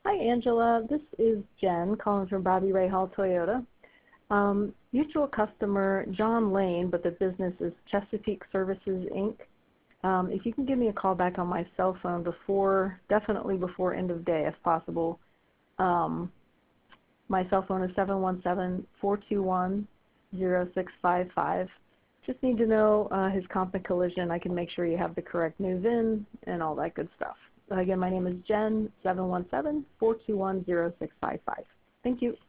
Hi, Angela. This is Jen calling from Bobby Ray Hall Toyota. Mutual customer John Lane, but the business is Chesapeake Services, Inc. If you can give me a call back on my cell phone definitely before end of day if possible. My cell phone is 717-421-0655. Just need to know his comp and collision. I can make sure you have the correct new VIN and all that good stuff. Again, my name is Jen, 717-421-0655. Thank you.